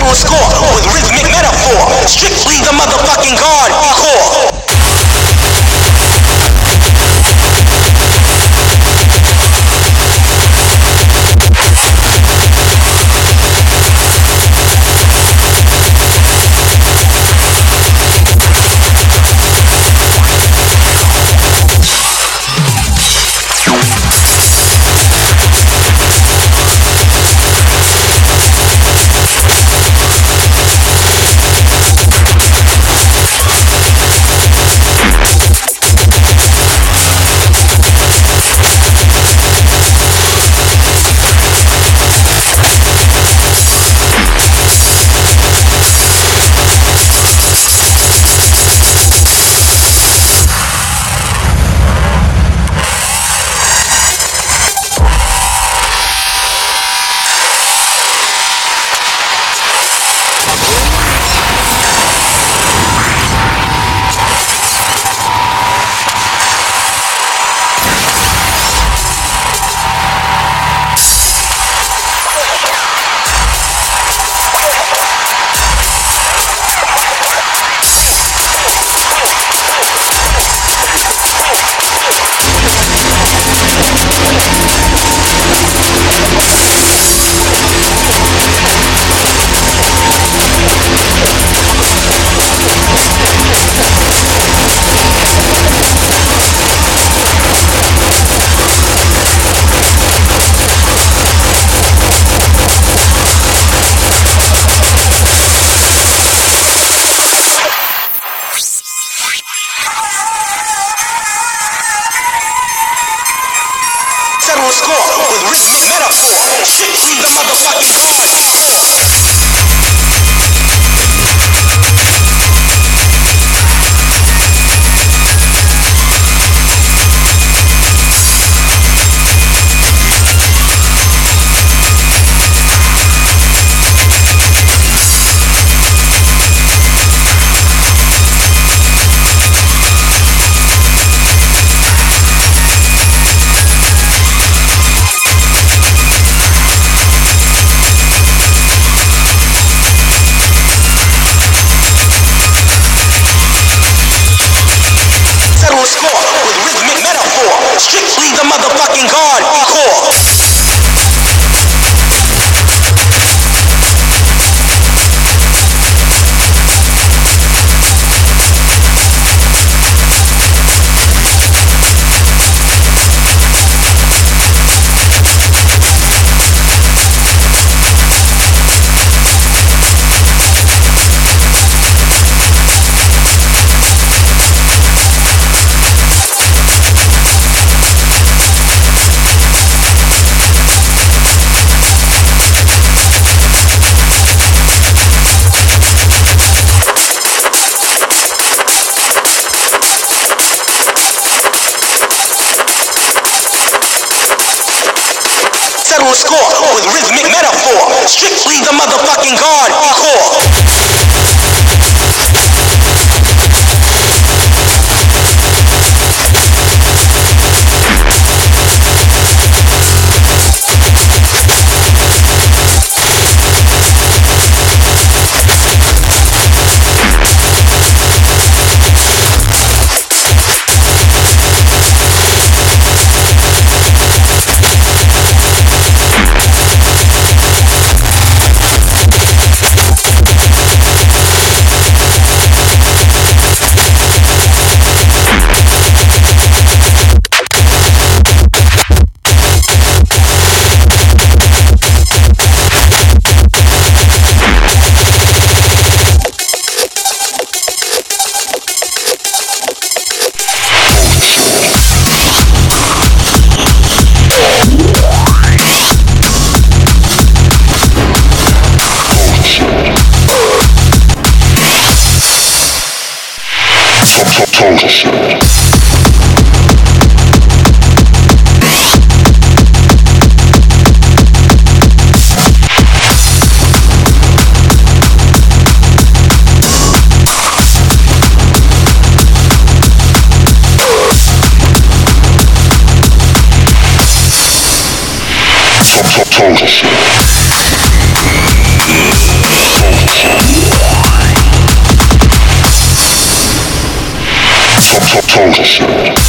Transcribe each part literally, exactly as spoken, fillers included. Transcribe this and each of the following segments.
Settle a score with rhythmic metaphor. Strictly the motherfucking hardcore. Settle a score with rhythmic metaphor. Strictly the motherfucking hardcore. Strictly the motherfucking hardcore. Settle a score with rhythmic metaphor. Strictly the motherfucking hardcore. Total shit. Toast.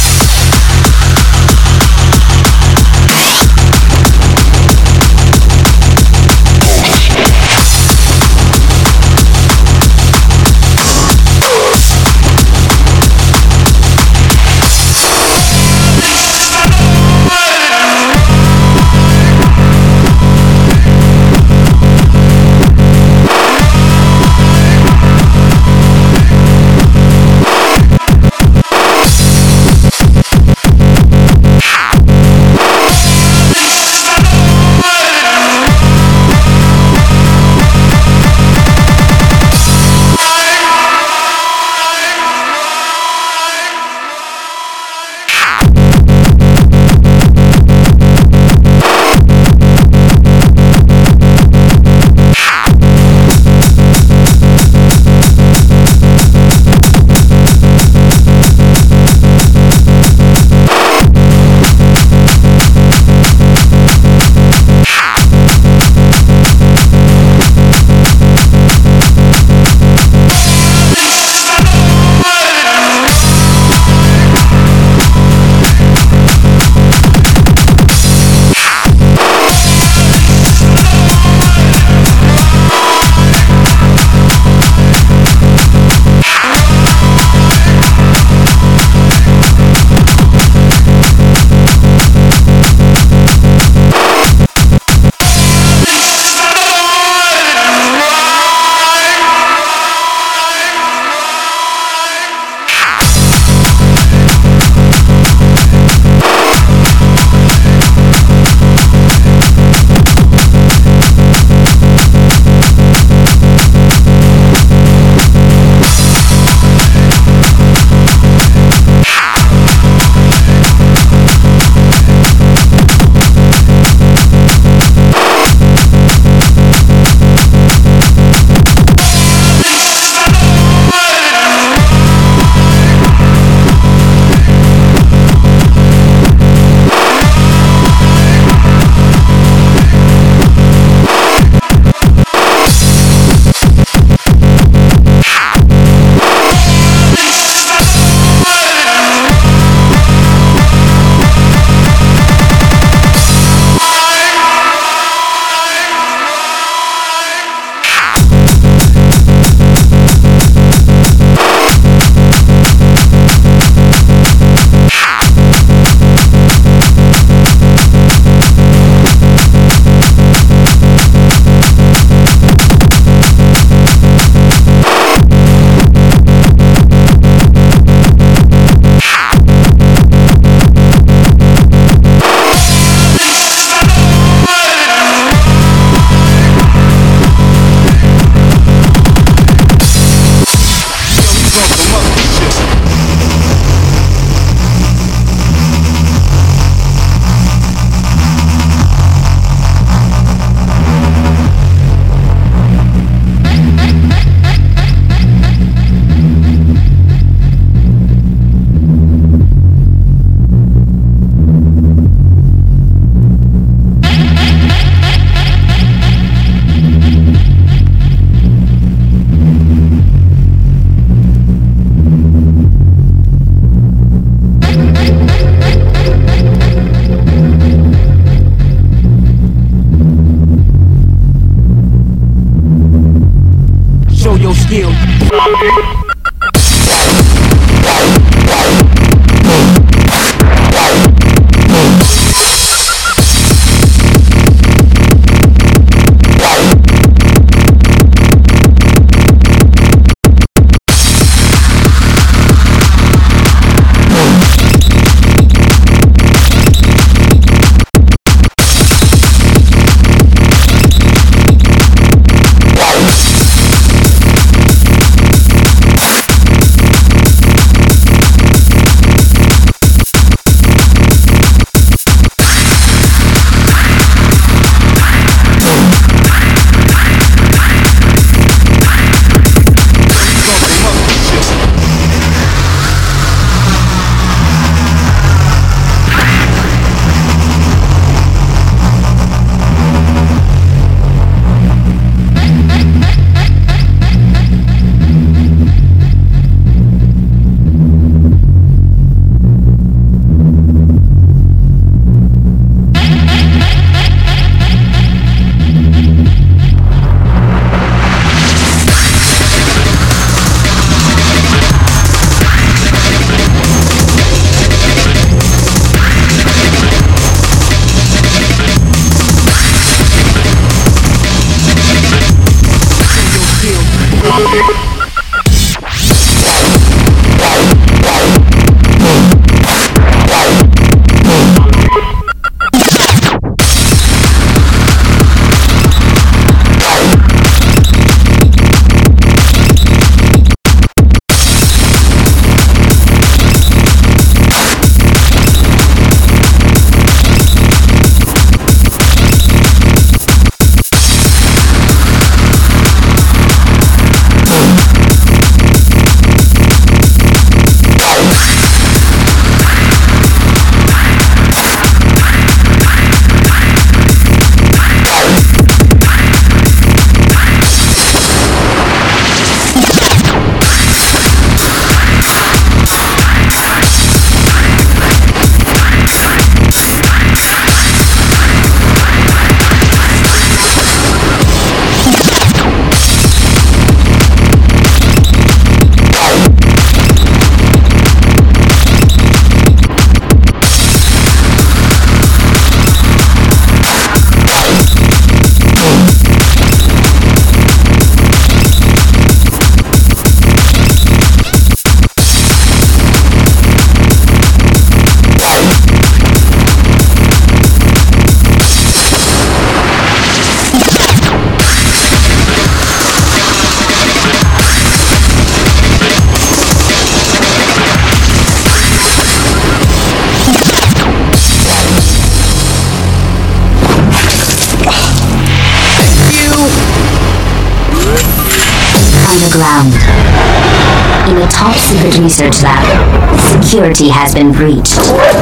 Underground. In a top secret research lab, security has been breached.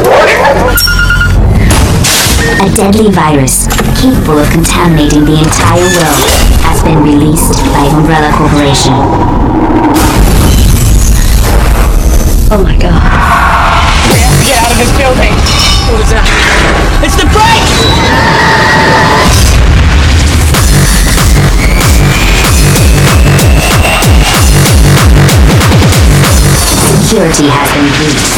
A deadly virus, capable of contaminating the entire world, has been released by Umbrella Corporation. Oh my god. We have to get out of this building. What is that? It's the brake! Security has been breached.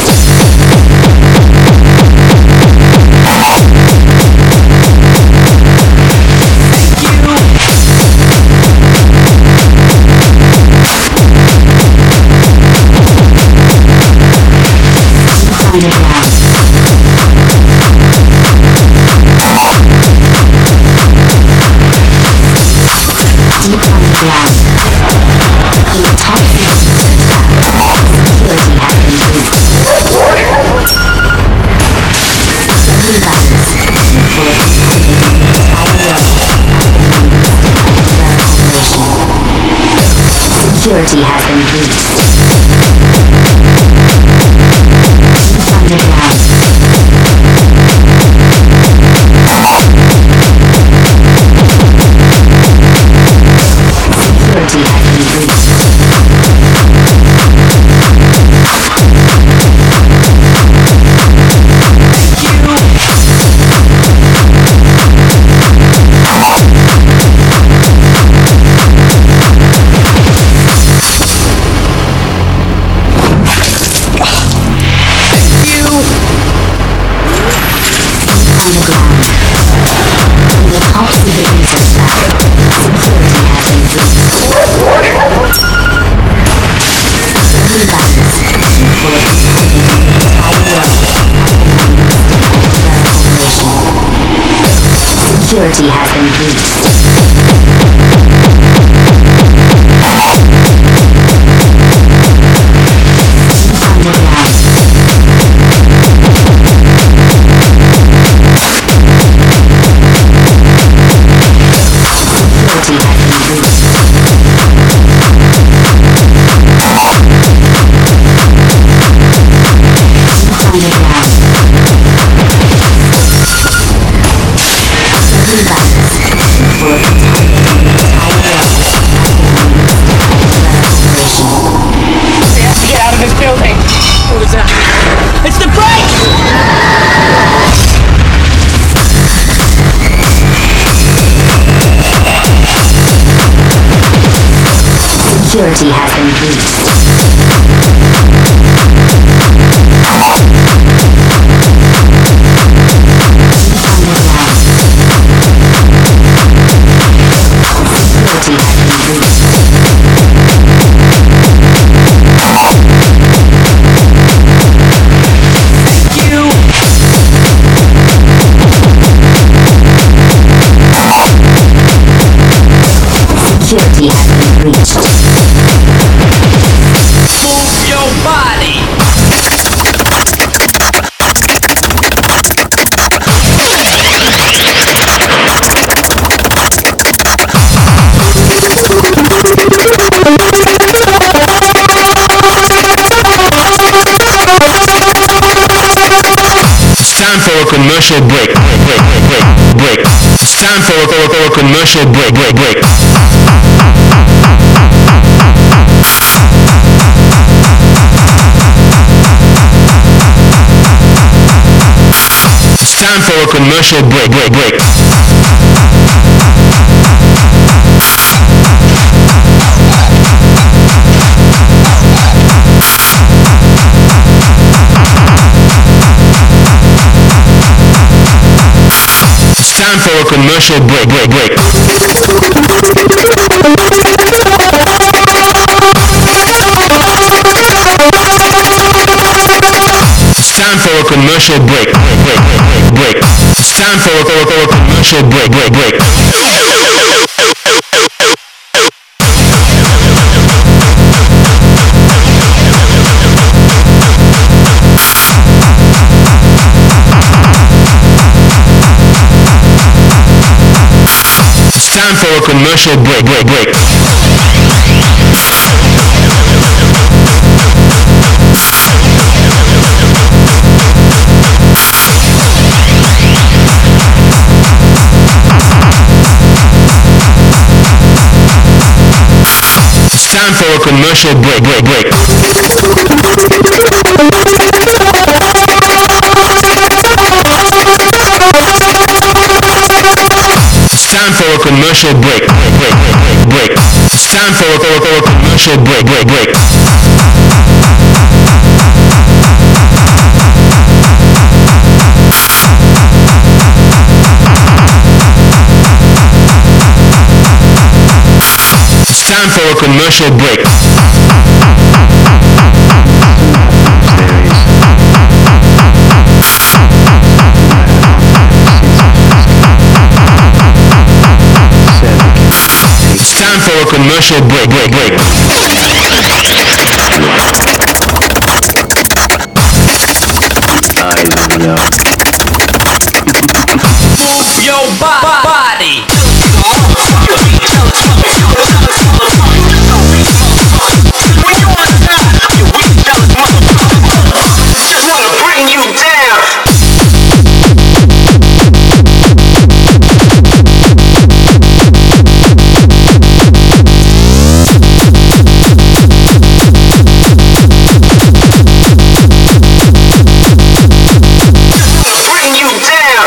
Security has been breached. Underground. Security has been breached. Security has been breached. Security has been breached. Security has been breached. security has been breached. Move your body. It's time for a commercial break. Break, break, break, break. It's time for a, for a, for a commercial break. Break, break. It's time for a commercial break. Break, break. It's time for a commercial break, break, break. It's time for a commercial break, break, break, break, break. It's time for a, for a, for a commercial break, break, break. It's time for a commercial break, break, break. It's time for a commercial break, break, break. It's time for a commercial break, break, break, break, break. It's time for a, for a, for a commercial break, break, break. It's time for a commercial break. It's time for a commercial break, break, break. Move your bo- body. Just wanna bring you down. Bring you down.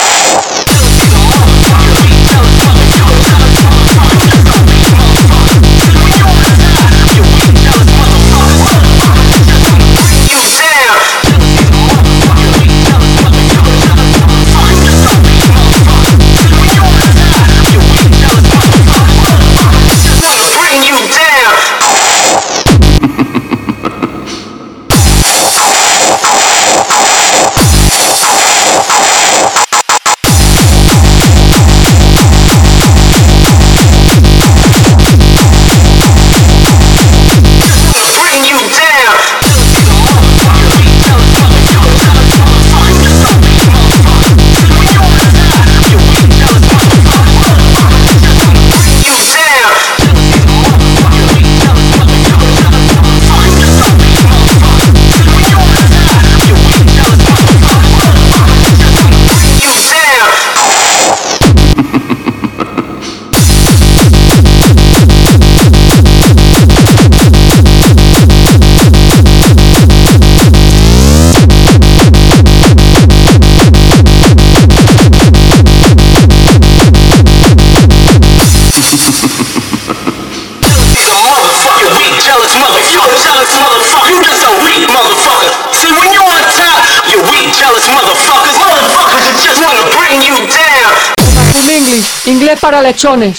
Inglés para lechones.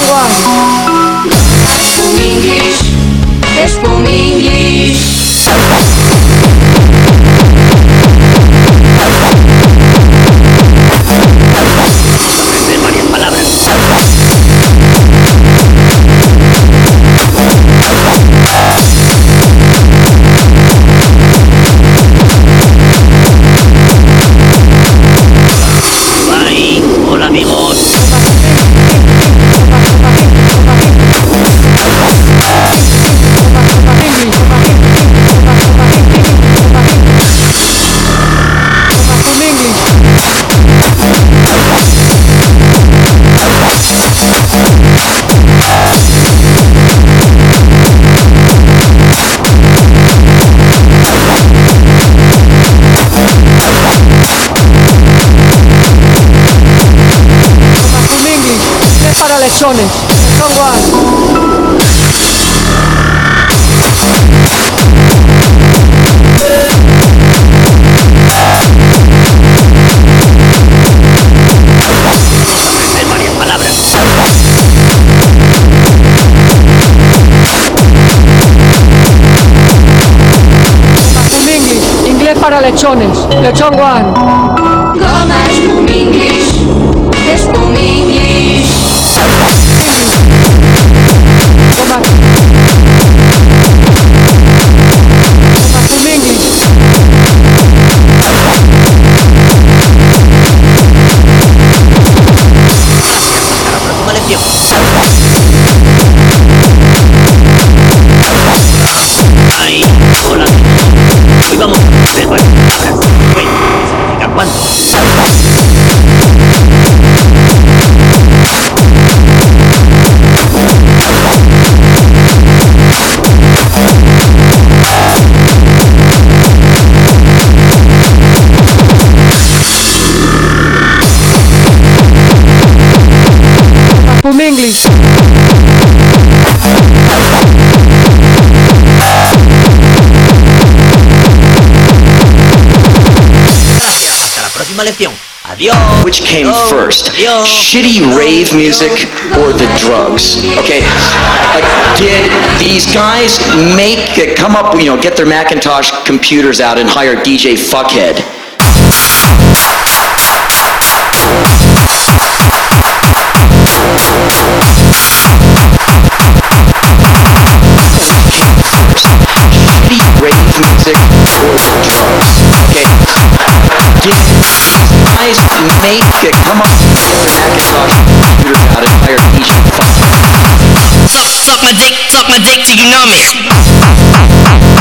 Spoon English, Spoon English. Aprende varias palabras. lechones. Lechón One. En varias palabras. Boom English. Inglés para lechones. Lechón One. Goma Spum English. Spum English. Goma. Goma Boom English. Hasta la próxima lección. Ay, hola. Hoy vamos a hacer varias palabras. Bueno, significa cuánto. Boom English. Gracias, hasta la próxima lección. Adiós. Which came Adiós. first, Adiós. shitty rave music or the drugs? Okay, like did these guys make come up, you know, get their Macintosh computers out and hire D J Fuckhead? Shitty rave music or the drugs? Okay, did these guys make come up, get their Macintosh computers out and hire D J Fuckhead? Suck, suck my dick, suck my dick till you numb it.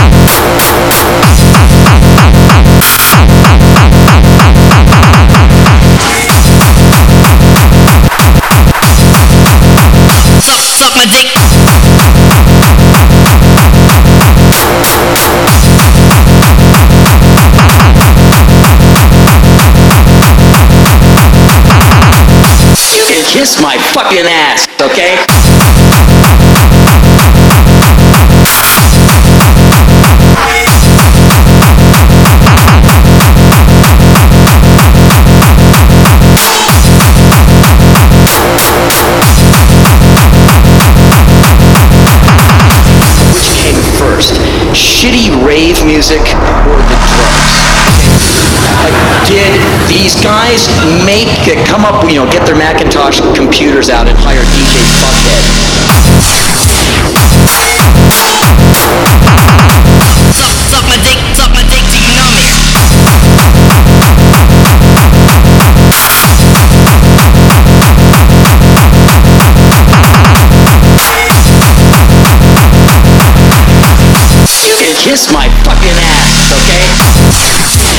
Suck, suck my dick. You can kiss my fucking ass, okay? Which came first, shitty rave music or the drugs? Like, did these guys make come up, you know, get their Macintosh computers out and hire D J Fuckhead? Suck, suck my dick, suck my dick till you numb it. You can kiss my fucking ass, okay?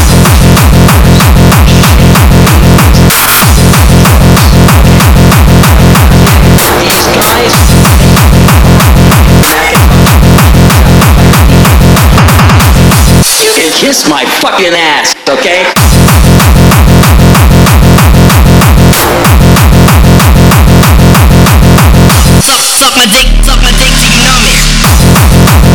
These guys You can kiss my fucking ass, okay? Suck, suck my dick, suck my dick till you numb it.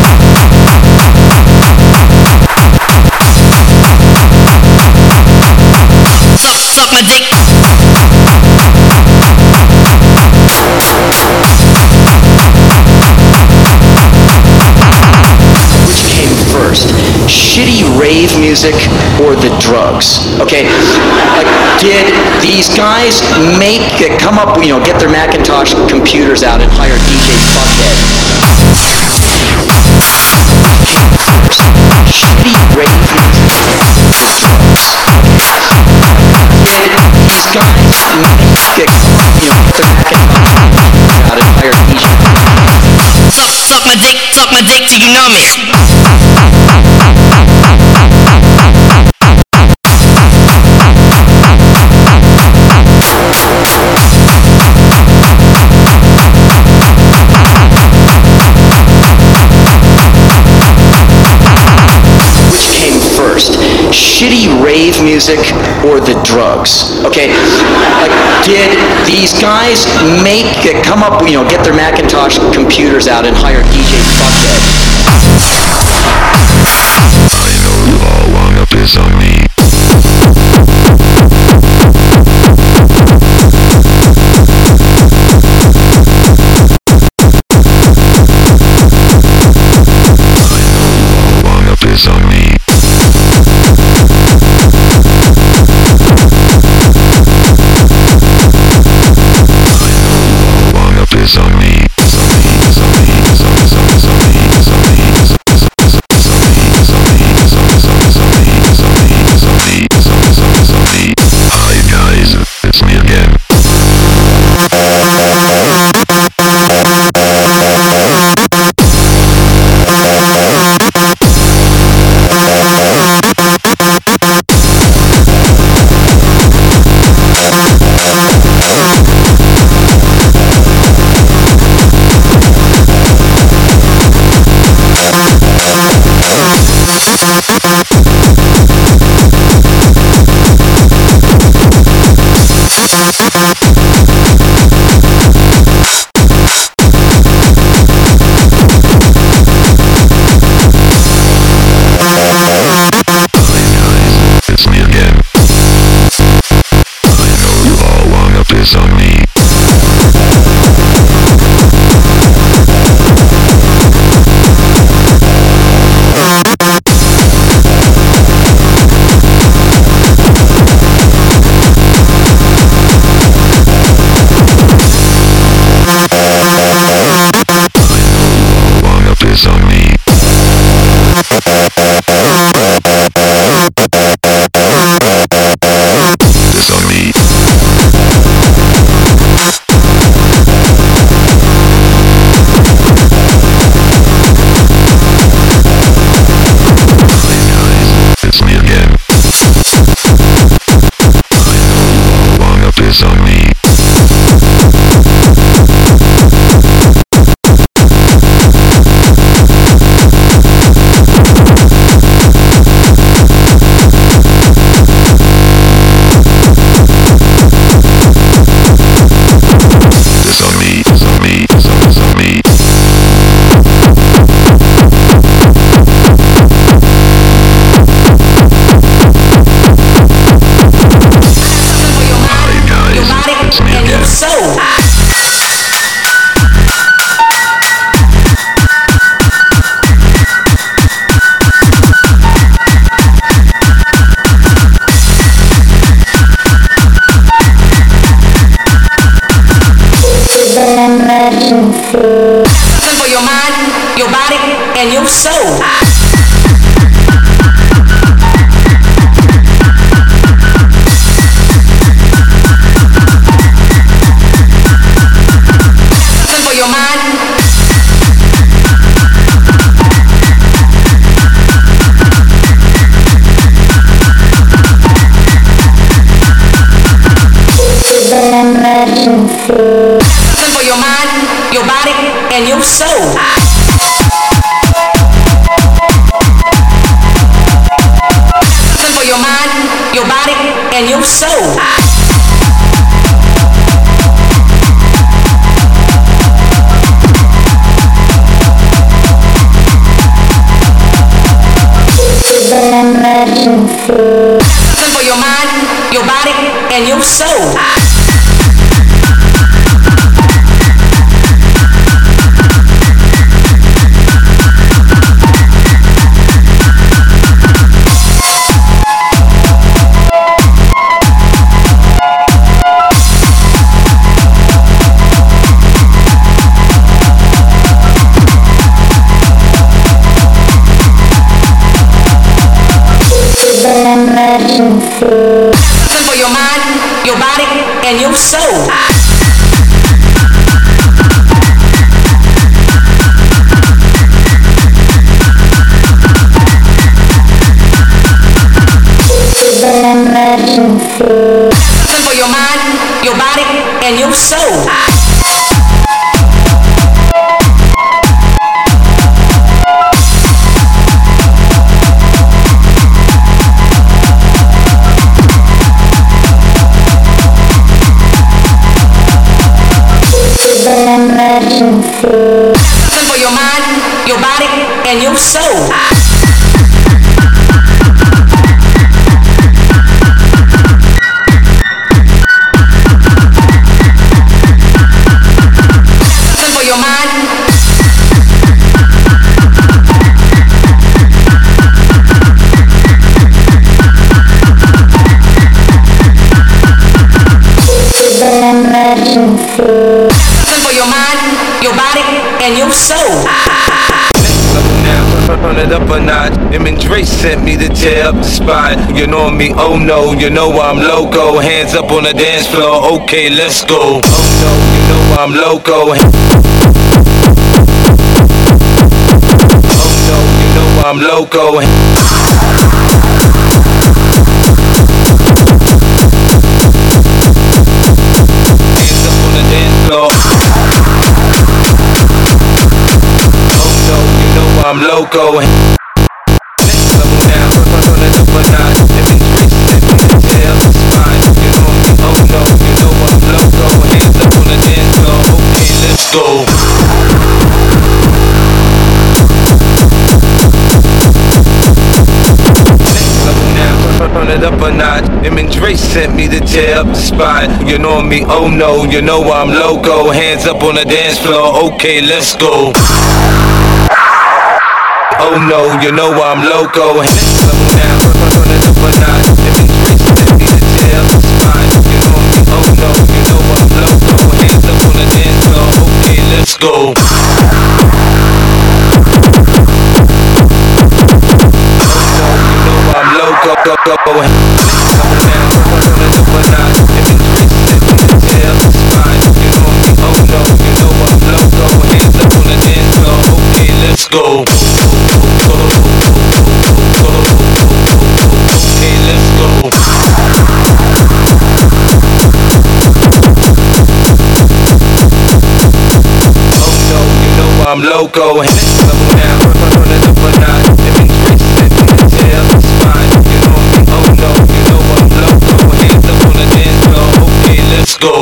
Suck, suck my dick. Which came first, shitty rave music or the drugs? Okay, like did these guys make come up, you know, get their Macintosh computers out and hire D J Fuckhead? Shitty rave music or the drugs? Did these guys make come up, you know, get their Macintosh computers out and hire D J Fuckhead? Suck, suck my dick, suck my dick till you numb it. shitty rave music or the drugs? Okay, like, did these guys make, come up, you know, get their Macintosh computers out and hire D J Fuckhead? I know you all wanna piss on me. Piss on me. Wanna piss on me. Hi guys, it's me again. It's me again. I know you all wanna piss on me. Piss on me. Piss on me. Hi guys, it's me again. I know you all wanna piss on me. Something for your mind, your body, and your soul. Something for your mind. Something for your mind, your body, and your soul. Something for your mind, your body, and your soul. Something for your mind, your body, and your soul. Something for your mind, your body, and your soul. Something for your mind, your body, and your soul. Something for your mind, your body, and your soul. Something for your mind. Something for your mind, your body, and your soul. Turn it up a notch. Him and Dre sent me to tear up the spot. You know me, oh no, you know I'm loco. Hands up on the dance floor, okay, let's go. Oh no, you know I'm loco. Oh no, you know I'm loco. Hands up on the dance floor. I'm loco. Next level now, turn it up a notch. Him and Dre sent me to tear up the spot. You know me, oh no, you know I'm loco. Hands up on the dance floor, okay, let's go. Next level now, turn it up a notch. Him and Dre sent me to tear up the spot. You know me, oh no, you know I'm loco. Hands up on the dance floor, okay, let's go. Oh no, you know I'm loco. Next level now, turn it up a notch. Him and Dre sent me to tear up the spot. You know me, oh no, you know I'm loco. Hands up on the dance floor, okay, let's go. Oh no, you know I'm loco, go, go, go. Next level now, turn it up a notch. Him and Dre sent me to tear up the spot. You know me, oh no, you know I'm loco. Hands up on the dance floor, okay, let's go. Okay, let's go. Oh no, you know I'm loco. Next level now, turn it up a notch. Him and Dre sent me to tear up the spot. You know me, oh no, you know I'm loco. Hands up on the dance floor, okay, let's go.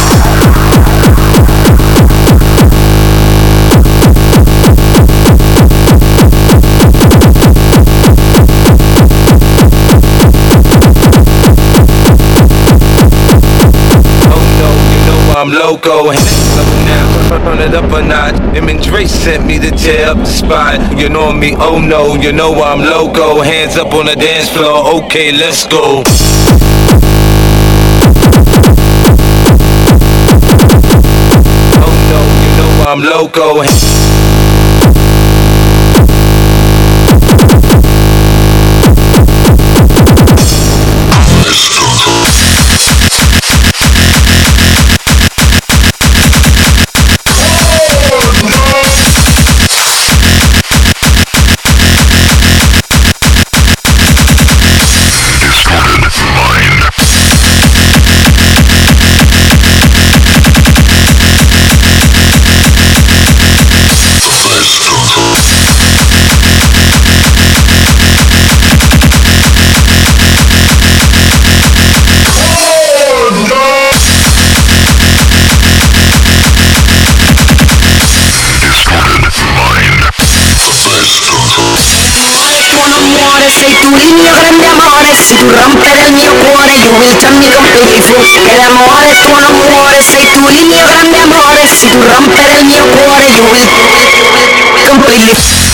I'm loco. Next level now, turn it up a notch. Him and Dre sent me to tear up the spot. You know me, oh no, you know I'm loco. Hands up on the dance floor, okay, let's go. Oh no, you know I'm loco. Sei tu il mio grande amore, se tu rompere il mio cuore, you will turn me completely full. E l'amore tuo non muore, sei tu il mio grande amore, se tu rompere il mio cuore, you will completely full.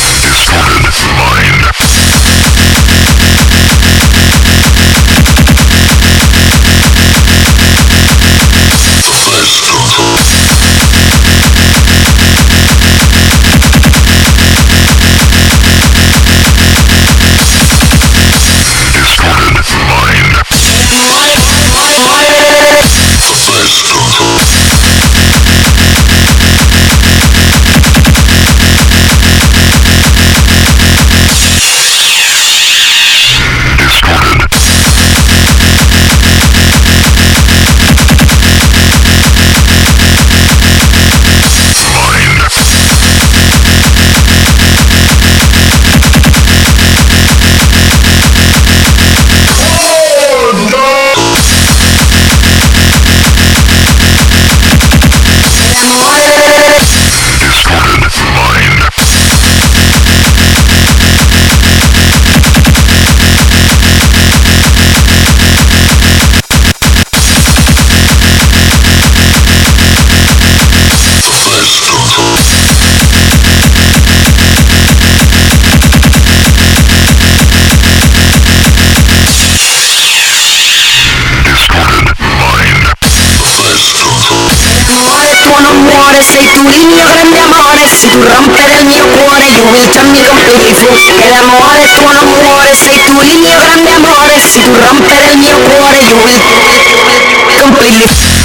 il mio grande amore, se tu rompere il mio cuore, you will turn me completely fool. Che l'amore tuo non muore, sei tu il mio grande amore, se tu rompere il mio cuore, you will completely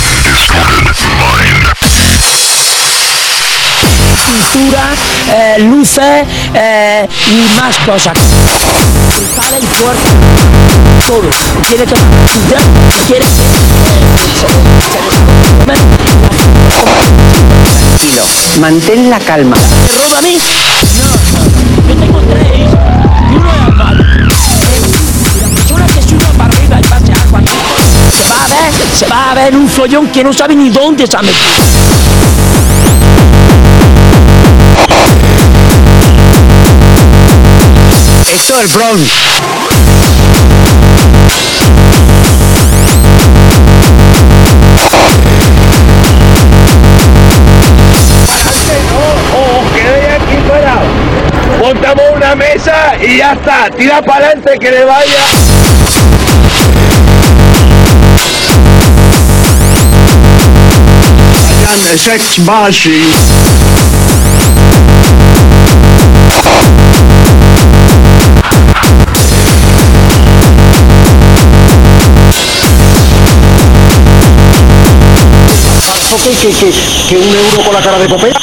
Pintura, eh, luces eh, y más cosas. Prepara el cuerpo, todo. Quiere tomar quiere Tranquilo, mantén la calma. ¿Me roba a mí? No, no. Yo tengo tres y uno es armado. La persona que suba para arriba y pase algo aquí se va a ver, se va a ver un follón que no sabe ni dónde se ha metido. Esto es el Bronx. Montamos una mesa y ya está, tira para adelante que le vaya. Hayan sex machine. ¿Qué, qué, qué, que un euro con la cara de Popeye?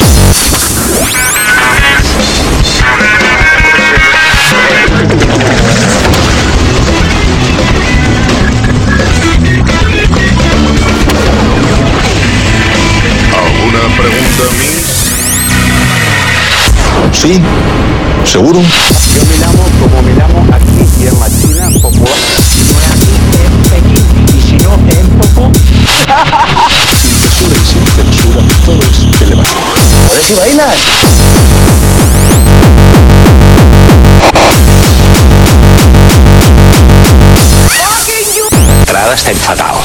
¿Alguna pregunta, Miss? Sí, seguro. Yo me llamo como me llamo aquí y en la China popular. Si no es aquí, es Pekín. Y si no, es Popo. Sin censura y sin censura, todo es televisión. ¿Puedes y bailas? La entrada está enfadados.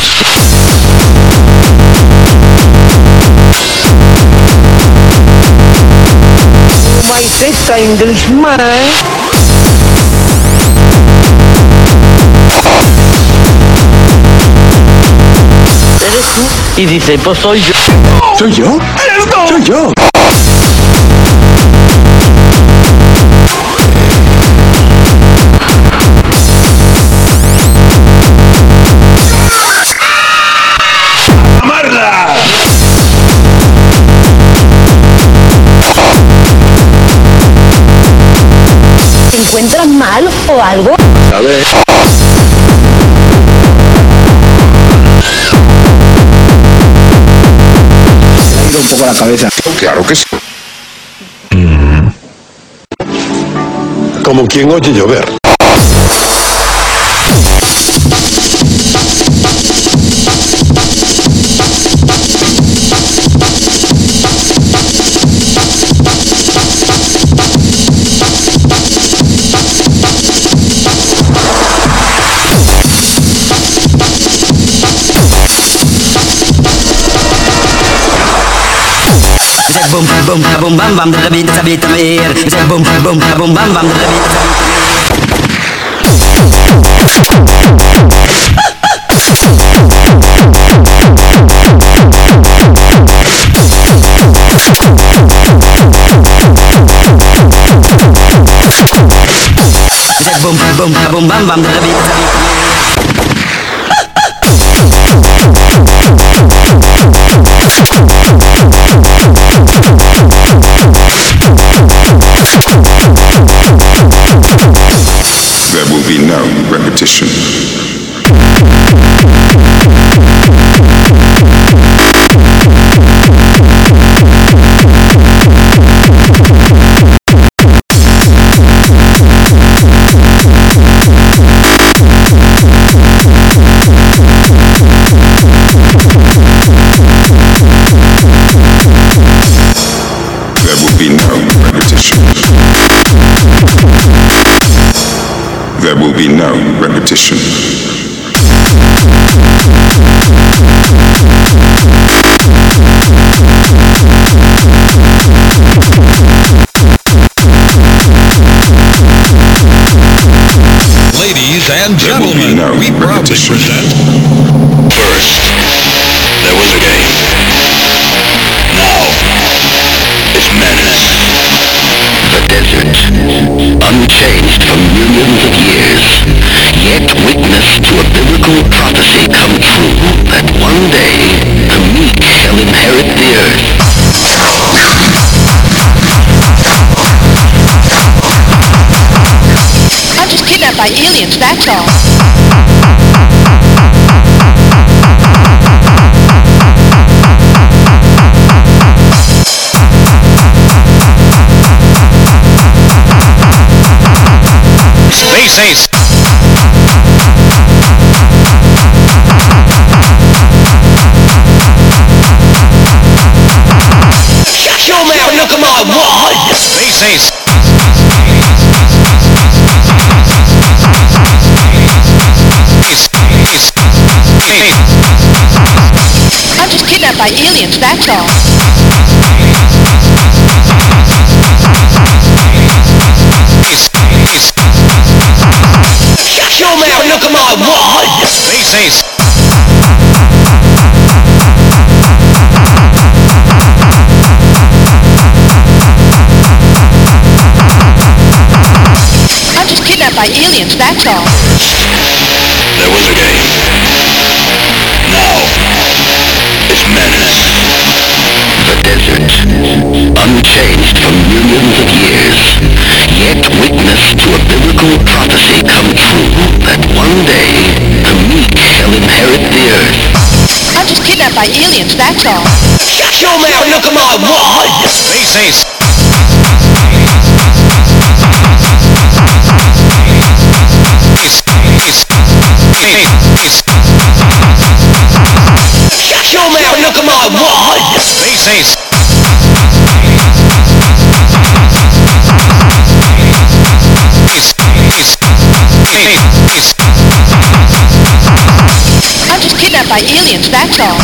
My sister Englishman. Eres tú y dice, pues soy yo. ¿Soy yo? ¡Eres tú! ¡Soy yo! ¡Amarga! ¿Te encuentras mal o algo? A ver. Me ha ido un poco la cabeza. Claro que sí. Como quien oye llover. Boom boom boom bam bam da beat da beat da mer. Boom boom boom bam bam da beat da Boom boom boom bam bam da beat da There will be no repetition. There will be no repetition. There will be no repetition. Ladies and gentlemen, no we proudly present. First, there was a game. Now, unchanged from millions of years, yet witness to a biblical prophecy come true that one day the meek shall inherit the earth. I'm just kidnapped by aliens, that's all. Space Ace. Shut your mouth, look at my wad! Space Ace. I'm just kidnapped by aliens, that's all. Shut your mouth, look at my wad! Space Ace. I'm just kidnapped by aliens, that's all. There was a game. Now, it's menace. The desert, unchanged from millions of years, yet witness to a biblical prophecy come true that one day the meek shall inherit the earth. I'm just kidnapped by aliens, that's all. Shut your mouth, look at my wad! Space Ace. Shut your mouth, look at my wad! Space Ace. I'm just kidnapped by aliens, that's all.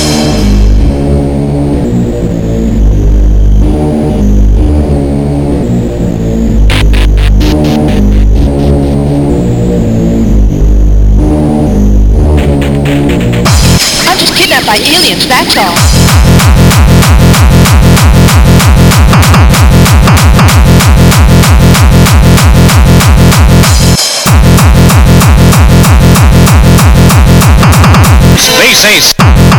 I'm just kidnapped by aliens, that's all. Space Ace.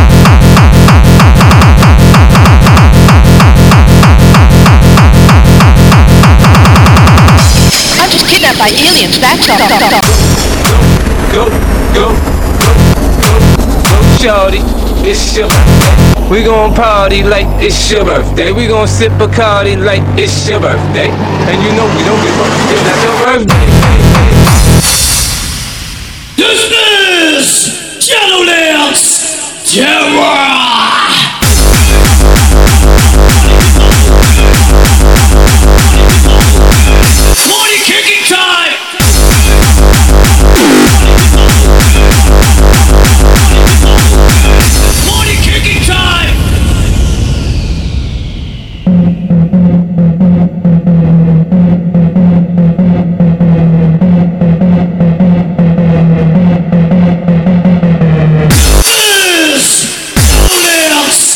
I'm just kidnapped by aliens, that's all. Go, go, go, go, go, shorty, it's your birthday. We gon' party like it's your birthday. We gon' sip Bacardi like it's your birthday. And you know we don't give up if that's your birthday. This is Gentleman's Terror! Party kicking time! Party kicking time! This is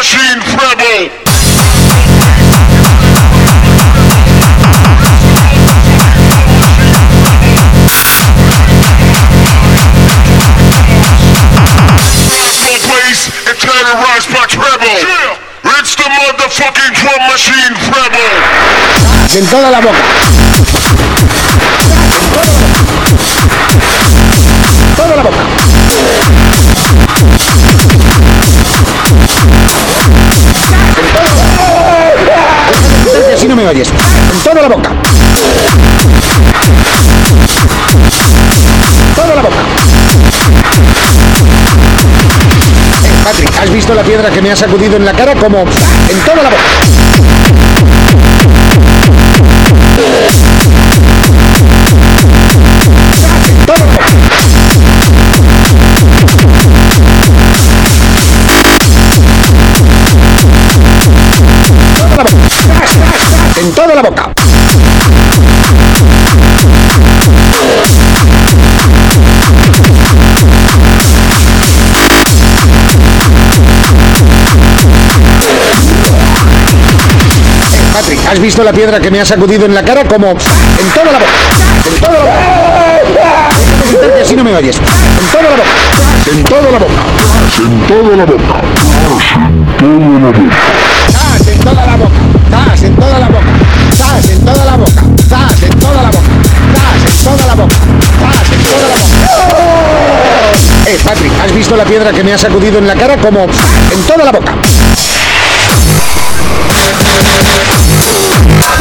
machine rebel. And terrorized by treble. It's the motherfucking drum machine rebel. En toda la boca. Toda la boca. Si no me oyes. En toda la boca. Toda la boca. Patrick, ¿has visto la piedra que me ha sacudido en la cara como en toda la boca? En toda la boca. En toda la boca. Patrick, ¿has visto la piedra que me ha sacudido en la cara como en toda la boca? En toda la boca. Si no me oyes. En toda la boca. En toda la boca. En toda la boca. En toda la boca. ¡Zas en toda la boca! ¡Zas en toda la boca! ¡Zas en toda la boca! ¡Zas en toda la boca! ¡Zas en toda la boca! Eh, Patrick, ¿has visto la piedra que me ha sacudido en la cara como en toda la boca?